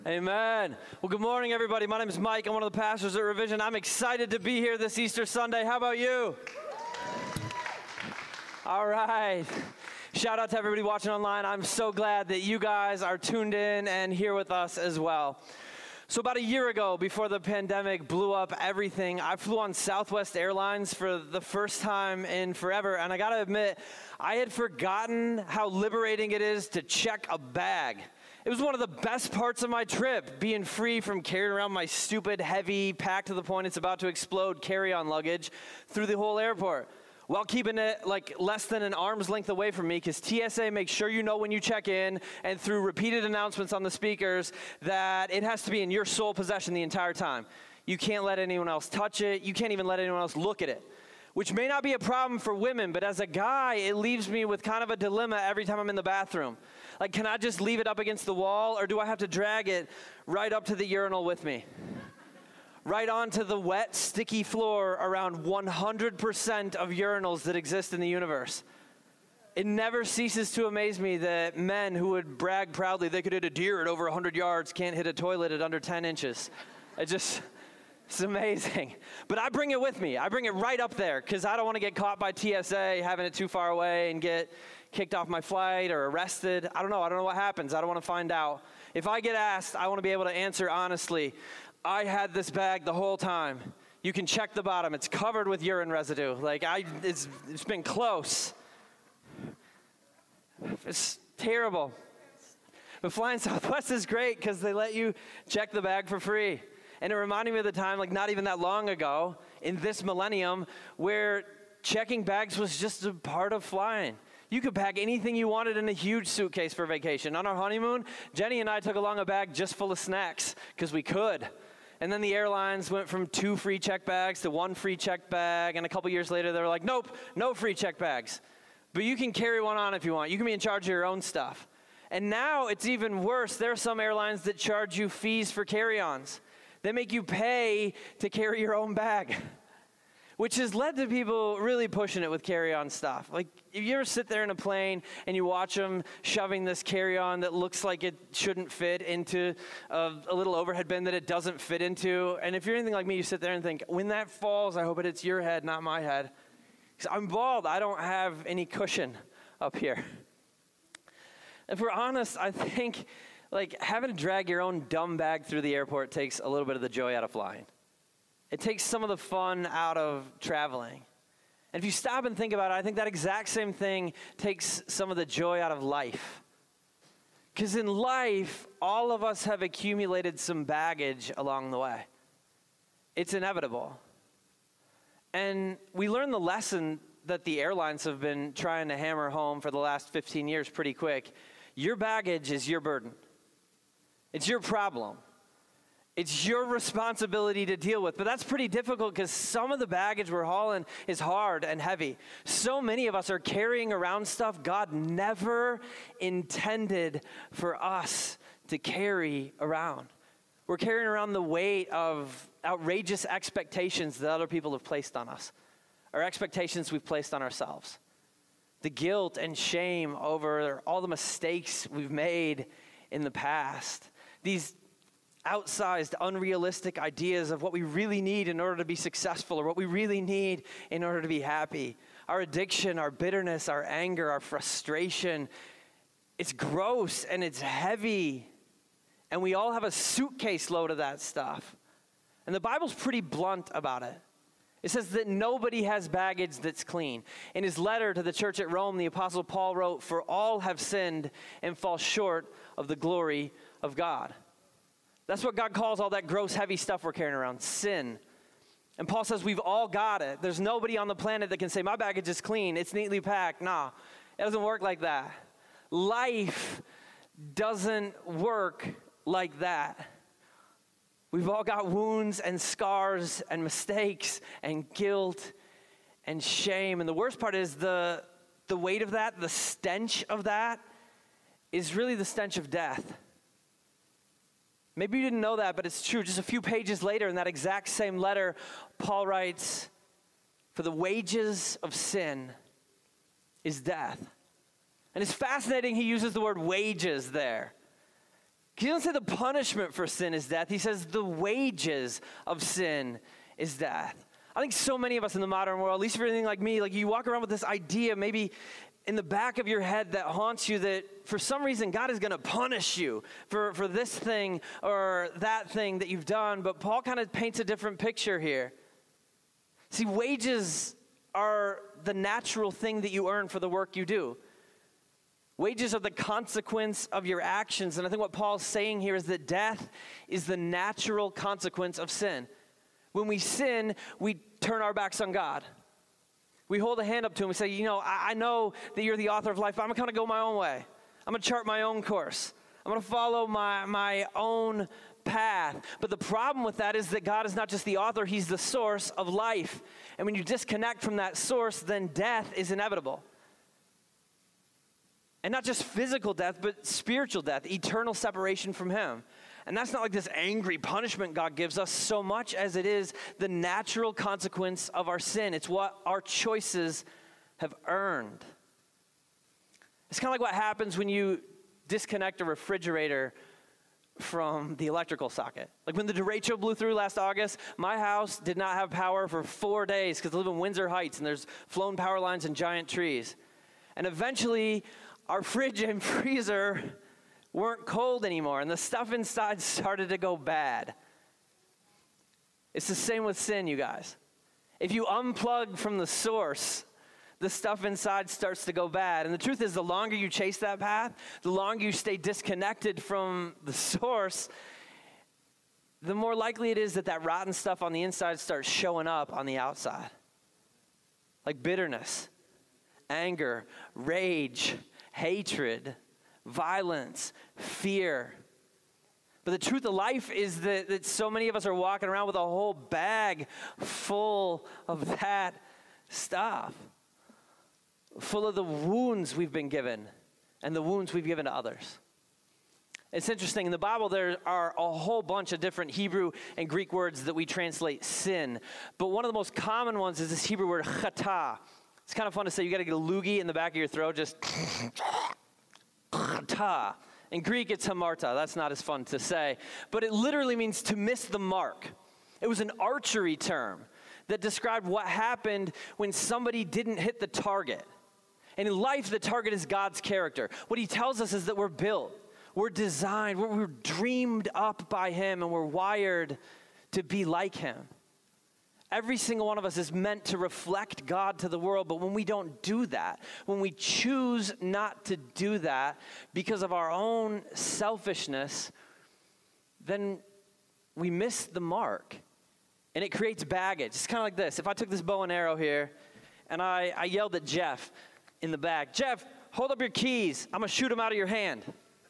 Amen. Well, good morning, everybody. My name is Mike. I'm one of the pastors at Revision. I'm excited to be here this Easter Sunday. How about you? All right. Shout out to everybody watching online. I'm so glad that you guys are tuned in and here with us as well. So about a year ago, before the pandemic blew up everything, I flew on Southwest Airlines for the first time in forever. And I got to admit, I had forgotten how liberating it is to check a bag. It was one of the best parts of my trip, being free from carrying around my stupid, heavy, packed to the point it's about to explode carry-on luggage through the whole airport, while keeping it like less than an arm's length away from me, because TSA makes sure you know when you check in, and through repeated announcements on the speakers that it has to be in your sole possession the entire time. You can't let anyone else touch it. You can't even let anyone else look at it, which may not be a problem for women, but as a guy, it leaves me with kind of a dilemma every time I'm in the bathroom. Like, can I just leave it up against the wall, or do I have to drag it right up to the urinal with me? Right onto the wet, sticky floor around 100% of urinals that exist in the universe. It never ceases to amaze me that men who would brag proudly they could hit a deer at over 100 yards can't hit a toilet at under 10 inches. It's amazing. But I bring it with me. I bring it right up there because I don't want to get caught by TSA having it too far away and get kicked off my flight or arrested. I don't know what happens. I don't want to find out. If I get asked, I want to be able to answer honestly. I had this bag the whole time. You can check the bottom. It's covered with urine residue. It's been close. It's terrible. But flying Southwest is great because they let you check the bag for free. And it reminded me of the time, not even that long ago, in this millennium, where checking bags was just a part of flying. You could pack anything you wanted in a huge suitcase for vacation. On our honeymoon, Jenny and I took along a bag just full of snacks because we could. And then the airlines went from 2 free check bags to 1 free check bag. And a couple years later, they were like, nope, no free check bags. But you can carry one on if you want. You can be in charge of your own stuff. And now it's even worse. There are some airlines that charge you fees for carry-ons. They make you pay to carry your own bag, which has led to people really pushing it with carry-on stuff. Like, if you ever sit there in a plane and you watch them shoving this carry-on that looks like it shouldn't fit into a little overhead bin that it doesn't fit into, and if you're anything like me, you sit there and think, when that falls, I hope it hits your head, not my head. 'Cause I'm bald. I don't have any cushion up here. If we're honest, I think having to drag your own dumb bag through the airport takes a little bit of the joy out of flying. It takes some of the fun out of traveling. And if you stop and think about it, I think that exact same thing takes some of the joy out of life. Because in life, all of us have accumulated some baggage along the way. It's inevitable. And we learn the lesson that the airlines have been trying to hammer home for the last 15 years pretty quick. Your baggage is your burden. It's your problem. It's your responsibility to deal with. But that's pretty difficult because some of the baggage we're hauling is hard and heavy. So many of us are carrying around stuff God never intended for us to carry around. We're carrying around the weight of outrageous expectations that other people have placed on us, or expectations we've placed on ourselves. The guilt and shame over all the mistakes we've made in the past. These outsized, unrealistic ideas of what we really need in order to be successful, or what we really need in order to be happy. Our addiction, our bitterness, our anger, our frustration. It's gross and it's heavy. And we all have a suitcase load of that stuff. And the Bible's pretty blunt about it. It says that nobody has baggage that's clean. In his letter to the church at Rome, the Apostle Paul wrote, "For all have sinned and fall short of the glory of God." That's what God calls all that gross, heavy stuff we're carrying around, sin. And Paul says we've all got it. There's nobody on the planet that can say, my baggage is clean, it's neatly packed. Nah, it doesn't work like that. Life doesn't work like that. We've all got wounds and scars and mistakes and guilt and shame. And the worst part is the weight of that, the stench of that, is really the stench of death. Maybe you didn't know that, but it's true. Just a few pages later in that exact same letter, Paul writes, "For the wages of sin is death." And it's fascinating he uses the word wages there. He doesn't say the punishment for sin is death. He says the wages of sin is death. I think so many of us in the modern world, at least if you're anything like me, like you walk around with this idea maybe in the back of your head that haunts you that for some reason God is going to punish you for this thing or that thing that you've done. But Paul kind of paints a different picture here. See, wages are the natural thing that you earn for the work you do. Wages are the consequence of your actions. And I think what Paul's saying here is that death is the natural consequence of sin. When we sin, we turn our backs on God. We hold a hand up to him and say, you know, I know that you're the author of life, but I'm going to go my own way. I'm going to chart my own course. I'm going to follow my own path. But the problem with that is that God is not just the author, he's the source of life. And when you disconnect from that source, then death is inevitable. And not just physical death, but spiritual death, eternal separation from him. And that's not like this angry punishment God gives us so much as it is the natural consequence of our sin. It's what our choices have earned. It's kind of like what happens when you disconnect a refrigerator from the electrical socket. Like when the derecho blew through last August, my house did not have power for 4 days because I live in Windsor Heights and there's flown power lines and giant trees. And eventually, our fridge and freezer weren't cold anymore, and the stuff inside started to go bad. It's the same with sin, you guys. If you unplug from the source, the stuff inside starts to go bad. And the truth is, the longer you chase that path, the longer you stay disconnected from the source, the more likely it is that that rotten stuff on the inside starts showing up on the outside. Like bitterness, anger, rage, hatred, violence, fear. But the truth of life is that so many of us are walking around with a whole bag full of that stuff, full of the wounds we've been given and the wounds we've given to others. It's interesting. In the Bible, there are a whole bunch of different Hebrew and Greek words that we translate sin. But one of the most common ones is this Hebrew word chata. It's kind of fun to say. You got to get a loogie in the back of your throat, just chata. In Greek, it's hamarta. That's not as fun to say. But it literally means to miss the mark. It was an archery term that described what happened when somebody didn't hit the target. And in life, the target is God's character. What he tells us is that we're built, we're designed, we're dreamed up by him, and we're wired to be like him. Every single one of us is meant to reflect God to the world, but when we don't do that, when we choose not to do that because of our own selfishness, then we miss the mark, and it creates baggage. It's kind of like this. If I took this bow and arrow here, and I yelled at Jeff in the back, Jeff, hold up your keys. I'm going to shoot them out of your hand.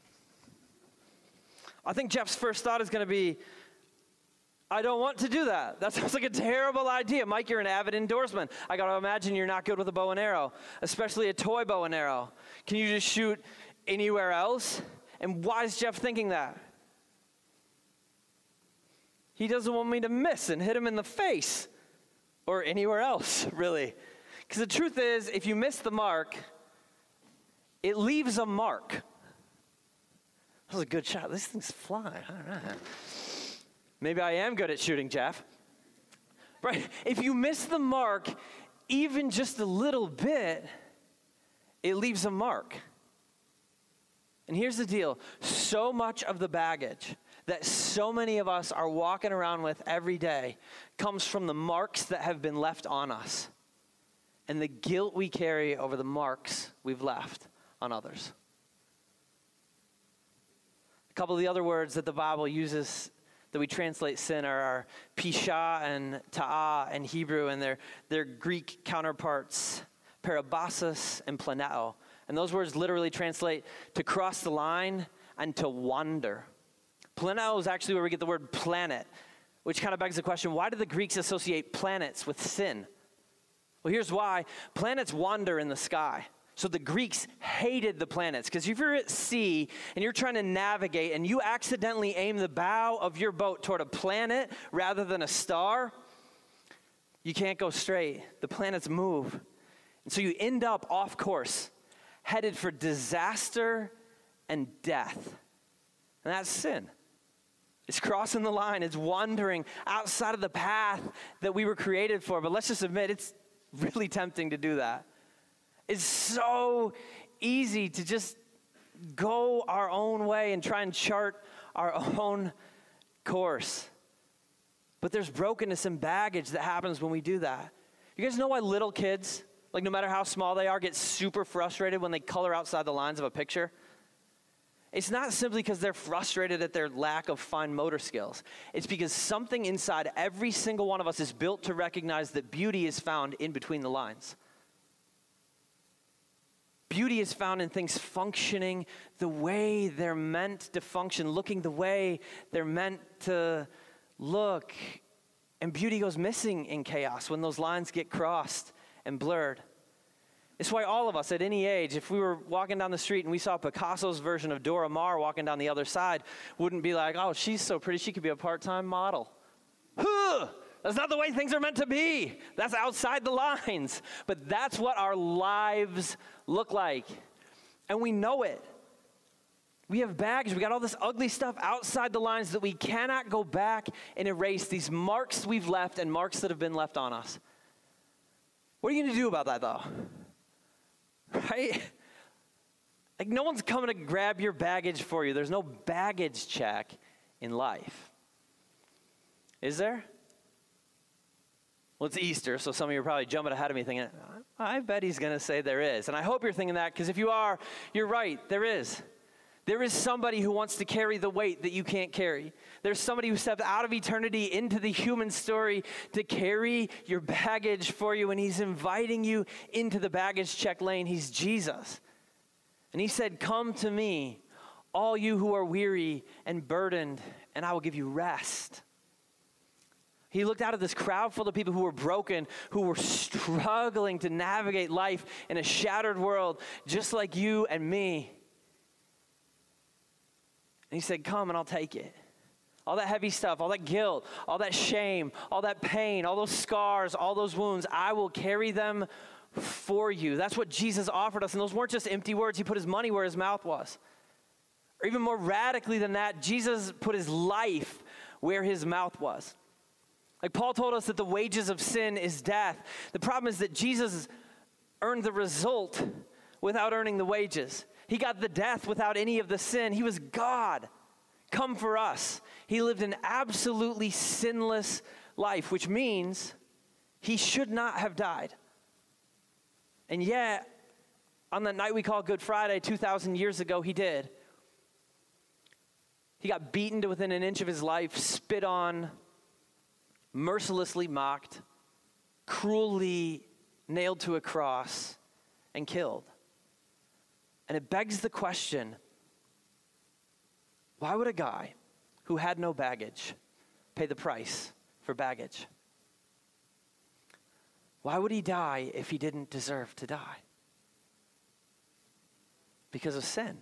I think Jeff's first thought is going to be, I don't want to do that. That sounds like a terrible idea. Mike, you're an avid indoorsman. I got to imagine you're not good with a bow and arrow, especially a toy bow and arrow. Can you just shoot anywhere else? And why is Jeff thinking that? He doesn't want me to miss and hit him in the face or anywhere else, really. Because the truth is, if you miss the mark, it leaves a mark. That was a good shot. This thing's flying. All right. Maybe I am good at shooting, Jeff. Right? If you miss the mark even just a little bit, it leaves a mark. And here's the deal. So much of the baggage that so many of us are walking around with every day comes from the marks that have been left on us and the guilt we carry over the marks we've left on others. A couple of the other words that the Bible uses that we translate sin are pisha and ta'ah in Hebrew, and their Greek counterparts, parabasis and planeo. And those words literally translate to cross the line and to wander. Planeo is actually where we get the word planet, which kind of begs the question, why did the Greeks associate planets with sin? Well, here's why. Planets wander in the sky. So the Greeks hated the planets, because if you're at sea and you're trying to navigate and you accidentally aim the bow of your boat toward a planet rather than a star, you can't go straight. The planets move. And so you end up off course, headed for disaster and death. And that's sin. It's crossing the line. It's wandering outside of the path that we were created for. But let's just admit, it's really tempting to do that. It's so easy to just go our own way and try and chart our own course. But there's brokenness and baggage that happens when we do that. You guys know why little kids, like no matter how small they are, get super frustrated when they color outside the lines of a picture? It's not simply because they're frustrated at their lack of fine motor skills. It's because something inside every single one of us is built to recognize that beauty is found in between the lines. Beauty is found in things functioning the way they're meant to function, looking the way they're meant to look. And beauty goes missing in chaos when those lines get crossed and blurred. It's why all of us at any age, if we were walking down the street and we saw Picasso's version of Dora Maar walking down the other side, wouldn't be like, oh, she's so pretty, she could be a part-time model. That's not the way things are meant to be. That's outside the lines. But that's what our lives look like. And we know it. We have baggage. We got all this ugly stuff outside the lines that we cannot go back and erase, these marks we've left and marks that have been left on us. What are you going to do about that, though? Right? Like, no one's coming to grab your baggage for you. There's no baggage check in life. Is there? Well, it's Easter, so some of you are probably jumping ahead of me thinking, I bet he's going to say there is. And I hope you're thinking that, because if you are, you're right, there is. There is somebody who wants to carry the weight that you can't carry. There's somebody who stepped out of eternity into the human story to carry your baggage for you, and he's inviting you into the baggage check lane. He's Jesus. And he said, come to me, all you who are weary and burdened, and I will give you rest. He looked out at this crowd full of people who were broken, who were struggling to navigate life in a shattered world, just like you and me. And he said, come and I'll take it. All that heavy stuff, all that guilt, all that shame, all that pain, all those scars, all those wounds, I will carry them for you. That's what Jesus offered us. And those weren't just empty words. He put his money where his mouth was. Or even more radically than that, Jesus put his life where his mouth was. Like Paul told us that the wages of sin is death. The problem is that Jesus earned the result without earning the wages. He got the death without any of the sin. He was God, come for us. He lived an absolutely sinless life, which means he should not have died. And yet, on the night we call Good Friday 2,000 years ago, he did. He got beaten to within an inch of his life, spit on, mercilessly mocked, cruelly nailed to a cross, and killed. And it begs the question, why would a guy who had no baggage pay the price for baggage? Why would he die if he didn't deserve to die? Because of sin.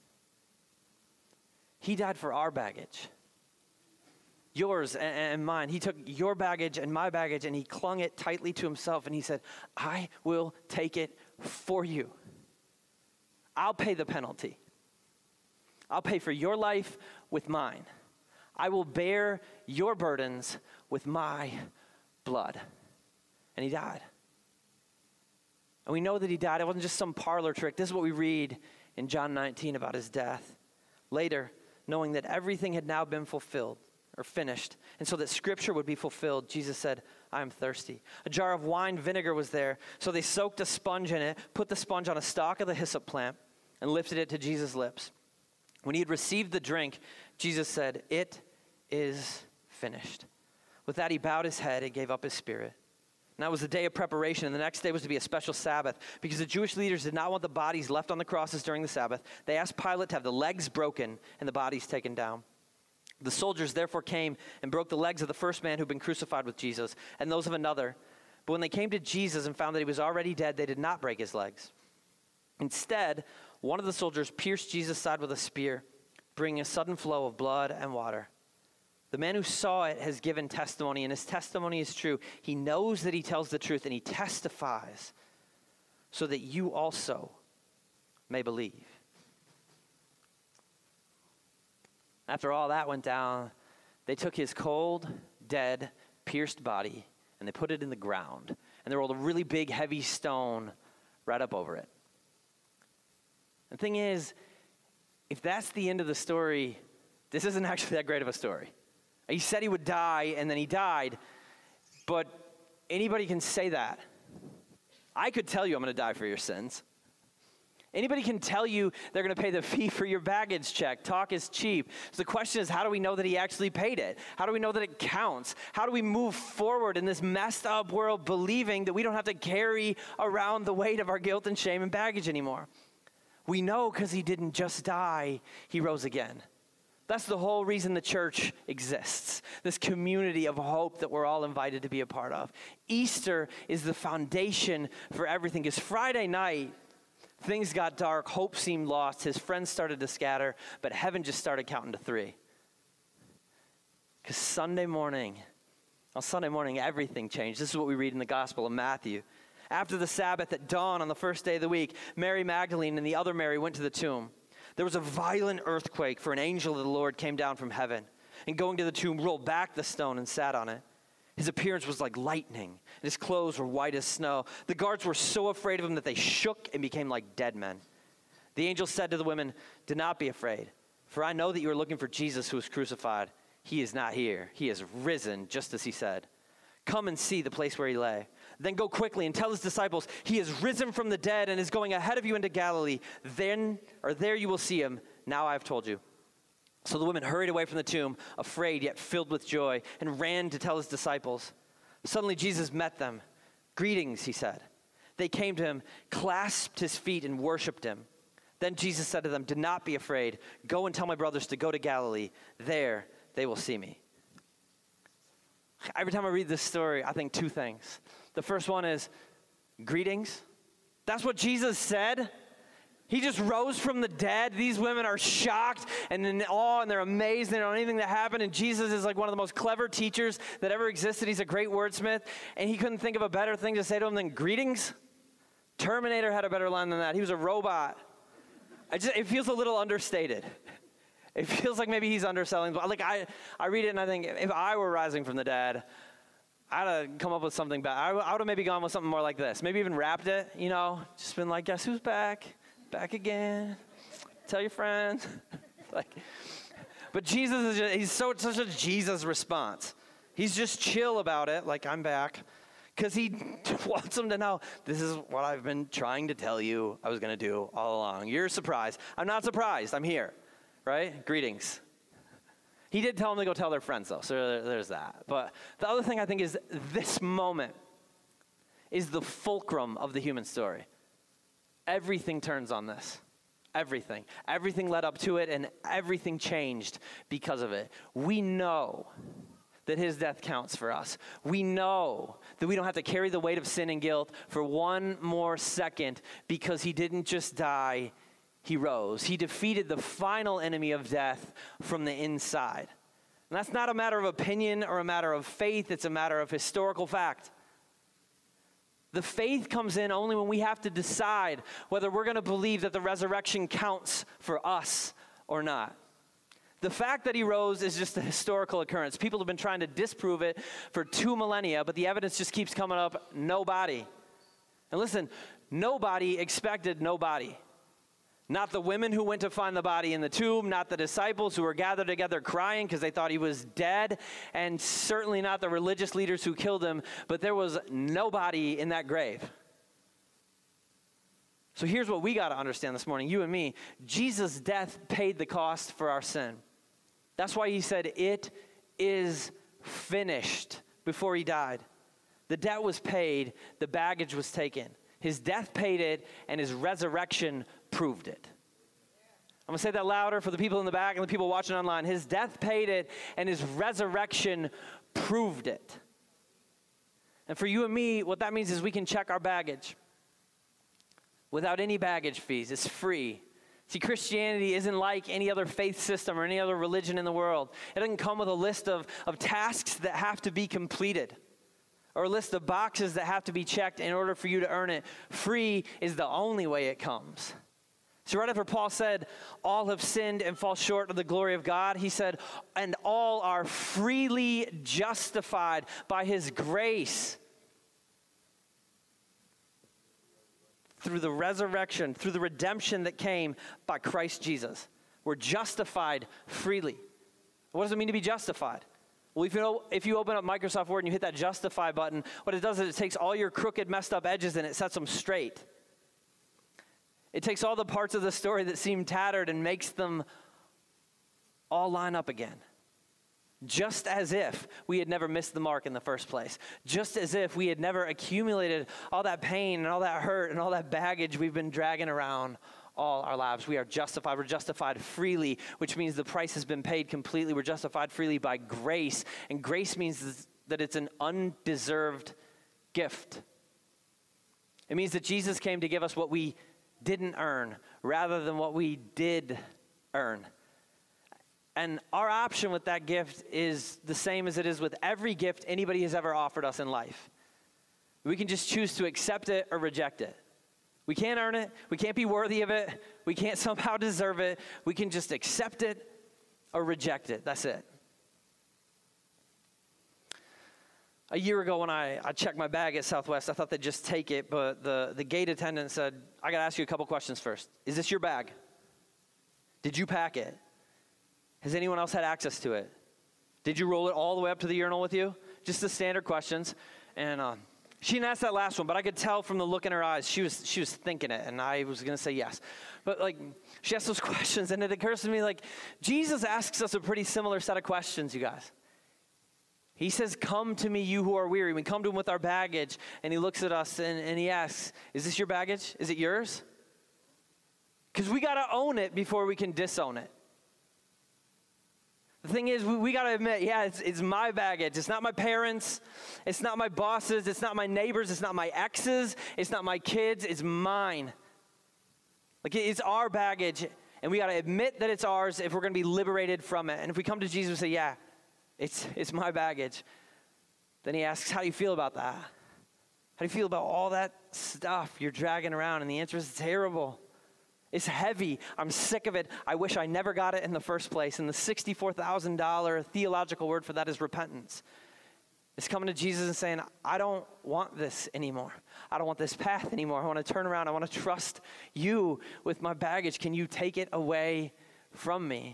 He died for our baggage. Yours and mine. He took your baggage and my baggage and he clung it tightly to himself and he said, I will take it for you. I'll pay the penalty. I'll pay for your life with mine. I will bear your burdens with my blood. And he died. And we know that he died. It wasn't just some parlor trick. This is what we read in John 19 about his death. Later, knowing that everything had now been fulfilled or finished, and so that scripture would be fulfilled, Jesus said, I am thirsty. A jar of wine vinegar was there, so they soaked a sponge in it, put the sponge on a stalk of the hyssop plant, and lifted it to Jesus' lips. When he had received the drink, Jesus said, it is finished. With that, he bowed his head and gave up his spirit. And that was the day of preparation, and the next day was to be a special Sabbath, because the Jewish leaders did not want the bodies left on the crosses during the Sabbath. They asked Pilate to have the legs broken and the bodies taken down. The soldiers therefore came and broke the legs of the first man who'd been crucified with Jesus, and those of another. But when they came to Jesus and found that he was already dead, they did not break his legs. Instead, one of the soldiers pierced Jesus' side with a spear, bringing a sudden flow of blood and water. The man who saw it has given testimony, and his testimony is true. He knows that he tells the truth, and he testifies so that you also may believe. After all that went down, they took his cold, dead, pierced body, and they put it in the ground. And they rolled a really big, heavy stone right up over it. The thing is, if that's the end of the story, this isn't actually that great of a story. He said he would die, and then he died. But anybody can say that. I could tell you I'm going to die for your sins. Anybody can tell you they're going to pay the fee for your baggage check. Talk is cheap. So the question is, how do we know that he actually paid it? How do we know that it counts? How do we move forward in this messed up world believing that we don't have to carry around the weight of our guilt and shame and baggage anymore? We know because he didn't just die, he rose again. That's the whole reason the church exists, this community of hope that we're all invited to be a part of. Easter is the foundation for everything, because Friday night, things got dark, hope seemed lost, his friends started to scatter, but heaven just started counting to 3. Because Sunday morning, everything changed. This is what we read in the Gospel of Matthew. After the Sabbath at dawn on the first day of the week, Mary Magdalene and the other Mary went to the tomb. There was a violent earthquake, for an angel of the Lord came down from heaven, and going to the tomb, rolled back the stone and sat on it. His appearance was like lightning, and his clothes were white as snow. The guards were so afraid of him that they shook and became like dead men. The angel said to the women, "Do not be afraid, for I know that you are looking for Jesus who was crucified. He is not here. He has risen, just as he said. Come and see the place where he lay. Then go quickly and tell his disciples, he has risen from the dead and is going ahead of you into Galilee. There you will see him. Now I have told you." So the women hurried away from the tomb, afraid yet filled with joy, and ran to tell his disciples. Suddenly Jesus met them. "Greetings," he said. They came to him, clasped his feet, and worshiped him. Then Jesus said to them, "Do not be afraid. Go and tell my brothers to go to Galilee. There they will see me." Every time I read this story, I think 2 things. The first one is, greetings. That's what Jesus said. He just rose from the dead. These women are shocked and in awe, and they're amazed. They don't know anything that happened. And Jesus is like one of the most clever teachers that ever existed. He's a great wordsmith. And he couldn't think of a better thing to say to them than greetings. Terminator had a better line than that. He was a robot. It feels a little understated. It feels like maybe he's underselling. Like I read it and I think, if I were rising from the dead, I'd have come up with something better. I would have maybe gone with something more like this. Maybe even wrapped it, just been like, guess who's back? Back again. Tell your friends. But Jesus he's such a Jesus response. He's just chill about it, like, I'm back. Because he wants them to know, this is what I've been trying to tell you I was going to do all along. You're surprised. I'm not surprised. I'm here. Right? Greetings. He did tell them to go tell their friends, though, so there's that. But the other thing I think is this moment is the fulcrum of the human story. Everything turns on this. Everything. Everything led up to it, and everything changed because of it. We know that his death counts for us. We know that we don't have to carry the weight of sin and guilt for one more second because he didn't just die, he rose. He defeated the final enemy of death from the inside. And that's not a matter of opinion or a matter of faith. It's a matter of historical fact. The faith comes in only when we have to decide whether we're going to believe that the resurrection counts for us or not. The fact that he rose is just a historical occurrence. People have been trying to disprove it for 2 millennia, but the evidence just keeps coming up. Nobody. And listen, nobody expected nobody. Not the women who went to find the body in the tomb, not the disciples who were gathered together crying because they thought he was dead, and certainly not the religious leaders who killed him, but there was nobody in that grave. So here's what we got to understand this morning, you and me. Jesus' death paid the cost for our sin. That's why he said, "It is finished," before he died. The debt was paid, the baggage was taken. His death paid it, and his resurrection proved it. I'm going to say that louder for the people in the back and the people watching online. His death paid it, and his resurrection proved it. And for you and me, what that means is we can check our baggage without any baggage fees. It's free. See, Christianity isn't like any other faith system or any other religion in the world. It doesn't come with a list of tasks that have to be completed, or a list of boxes that have to be checked in order for you to earn it. Free is the only way it comes. So right after Paul said, all have sinned and fall short of the glory of God, he said, and all are freely justified by his grace through the resurrection, through the redemption that came by Christ Jesus. We're justified freely. What does it mean to be justified? Well, if you open up Microsoft Word and you hit that justify button, what it does is it takes all your crooked, messed up edges and it sets them straight. It takes all the parts of the story that seem tattered and makes them all line up again. Just as if we had never missed the mark in the first place. Just as if we had never accumulated all that pain and all that hurt and all that baggage we've been dragging around all our lives. We are justified. We're justified freely, which means the price has been paid completely. We're justified freely by grace. And grace means that it's an undeserved gift. It means that Jesus came to give us what we didn't earn rather than what we did earn. And our option with that gift is the same as it is with every gift anybody has ever offered us in life. We can just choose to accept it or reject it. We can't earn it. We can't be worthy of it. We can't somehow deserve it. We can just accept it or reject it. That's it. A year ago when I checked my bag at Southwest, I thought they'd just take it, but the gate attendant said, I got to ask you a couple questions first. Is this your bag? Did you pack it? Has anyone else had access to it? Did you roll it all the way up to the urinal with you? Just the standard questions. And she didn't ask that last one, but I could tell from the look in her eyes, she was thinking it, and I was going to say yes. But she asked those questions, and it occurs to me, Jesus asks us a pretty similar set of questions, you guys. He says, come to me, you who are weary. We come to him with our baggage, and he looks at us, and he asks, is this your baggage? Is it yours? Because we got to own it before we can disown it. The thing is, we got to admit, it's my baggage. It's not my parents. It's not my bosses. It's not my neighbors. It's not my exes. It's not my kids. It's mine. It's our baggage, and we got to admit that it's ours if we're going to be liberated from it. And if we come to Jesus and say, it's my baggage, then he asks, how do you feel about that? How do you feel about all that stuff you're dragging around? And the answer is terrible. It's heavy. I'm sick of it. I wish I never got it in the first place. And the $64,000 theological word for that is repentance. It's coming to Jesus and saying, I don't want this anymore. I don't want this path anymore. I want to turn around. I want to trust you with my baggage. Can you take it away from me?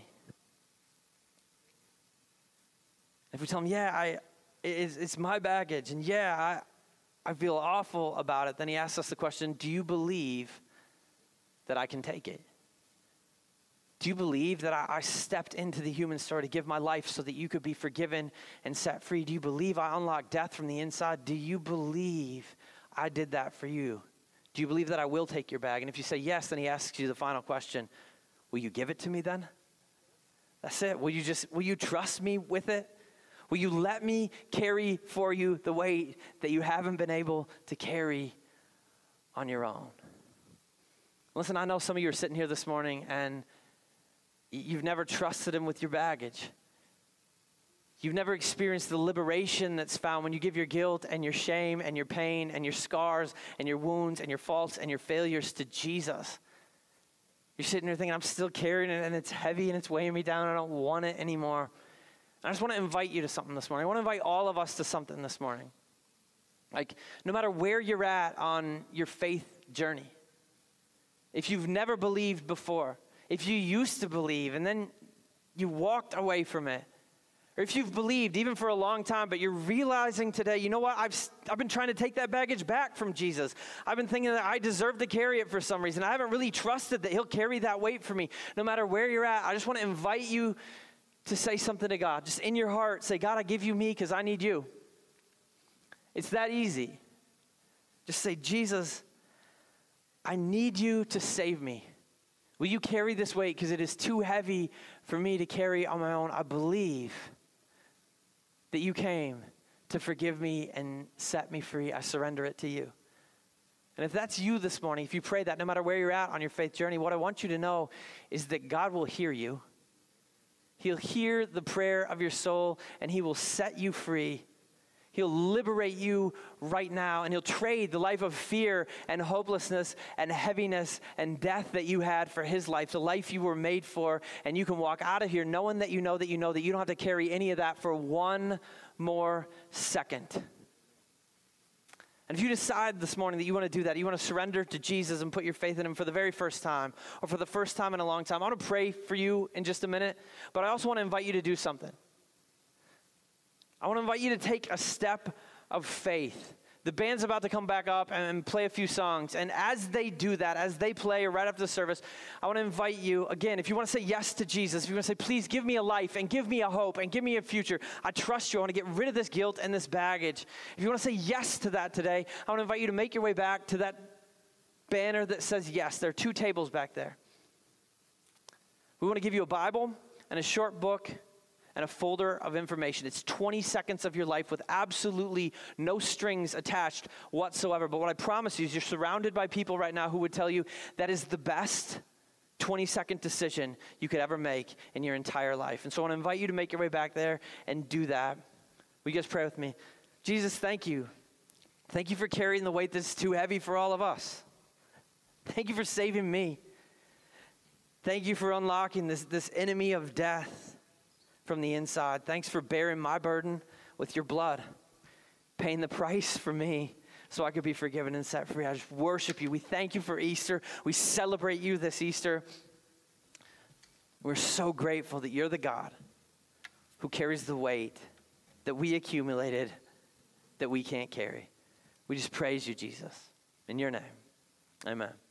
If we tell him, it's my baggage, and I feel awful about it, then he asks us the question, do you believe that I can take it? Do you believe that I stepped into the human story to give my life so that you could be forgiven and set free? Do you believe I unlocked death from the inside? Do you believe I did that for you? Do you believe that I will take your bag? And if you say yes, then he asks you the final question, will you give it to me then? That's it. Will you trust me with it? Will you let me carry for you the weight that you haven't been able to carry on your own? Listen, I know some of you are sitting here this morning and you've never trusted him with your baggage. You've never experienced the liberation that's found when you give your guilt and your shame and your pain and your scars and your wounds and your faults and your failures to Jesus. You're sitting here thinking, I'm still carrying it and it's heavy and it's weighing me down. I don't want it anymore. I just want to invite you to something this morning. I want to invite all of us to something this morning. No matter where you're at on your faith journey, if you've never believed before, if you used to believe and then you walked away from it, or if you've believed even for a long time, but you're realizing today, you know what, I've been trying to take that baggage back from Jesus. I've been thinking that I deserve to carry it for some reason. I haven't really trusted that he'll carry that weight for me. No matter where you're at, I just want to invite you to say something to God. Just in your heart, say, God, I give you me because I need you. It's that easy. Just say, Jesus, I need you to save me. Will you carry this weight because it is too heavy for me to carry on my own? I believe that you came to forgive me and set me free. I surrender it to you. And if that's you this morning, if you pray that, no matter where you're at on your faith journey, what I want you to know is that God will hear you. He'll hear the prayer of your soul, and he will set you free. He'll liberate you right now, and he'll trade the life of fear and hopelessness and heaviness and death that you had for his life, the life you were made for, and you can walk out of here knowing that you know that you know that you don't have to carry any of that for one more second. And if you decide this morning that you want to do that, you want to surrender to Jesus and put your faith in him for the very first time, or for the first time in a long time, I want to pray for you in just a minute, but I also want to invite you to do something. I want to invite you to take a step of faith. The band's about to come back up and play a few songs. And as they do that, as they play right after the service, I want to invite you, again, if you want to say yes to Jesus, if you want to say, please give me a life and give me a hope and give me a future, I trust you. I want to get rid of this guilt and this baggage. If you want to say yes to that today, I want to invite you to make your way back to that banner that says yes. There are 2 tables back there. We want to give you a Bible and a short book and a folder of information. It's 20 seconds of your life with absolutely no strings attached whatsoever. But what I promise you is you're surrounded by people right now who would tell you that is the best 20-second decision you could ever make in your entire life. And so I want to invite you to make your way back there and do that. Will you guys pray with me? Jesus, thank you. Thank you for carrying the weight that's too heavy for all of us. Thank you for saving me. Thank you for unlocking this enemy of death from the inside. Thanks for bearing my burden with your blood, paying the price for me so I could be forgiven and set free. I just worship you. We thank you for Easter. We celebrate you this Easter. We're so grateful that you're the God who carries the weight that we accumulated that we can't carry. We just praise you, Jesus. In your name, amen.